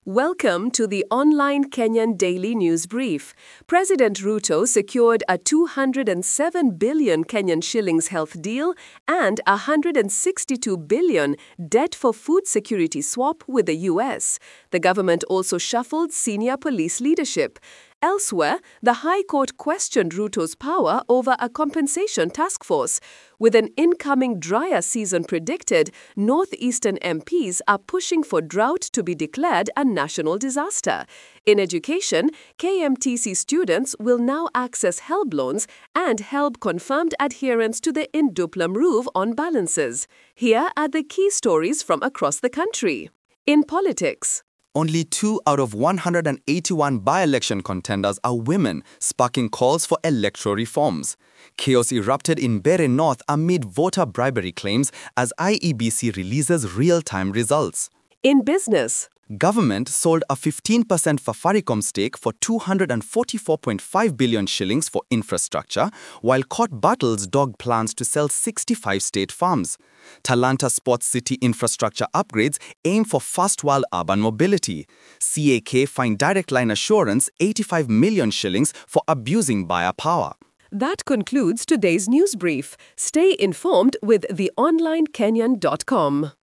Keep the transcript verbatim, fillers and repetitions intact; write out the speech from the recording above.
Welcome to the online Kenyan Daily News Brief. President Ruto secured a two hundred seven billion Kenyan shillings health deal and a one hundred sixty-two billion debt for food security swap with the U S. The government also shuffled senior police leadership. Elsewhere, the High Court questioned Ruto's power over a compensation task force. With an incoming drier season predicted, northeastern M Ps are pushing for drought to be declared a national disaster. In education, K M T C students will now access HELB loans, and HELB confirmed adherence to the Induplum rule on balances. Here are the key stories from across the country. In politics, only two out of one hundred eighty-one by-election contenders are women, sparking calls for electoral reforms. Chaos erupted in Bere North amid voter bribery claims as I E B C releases real-time results. In business, government sold a fifteen percent Safaricom stake for two hundred forty-four point five billion shillings for infrastructure, while court battles dog plans to sell sixty-five state farms. Talanta Sports City infrastructure upgrades aim for first-world urban mobility. C A K fined Direct Line Assurance eighty-five million shillings for abusing buyer power. That concludes today's news brief. Stay informed with the online kenyan dot com.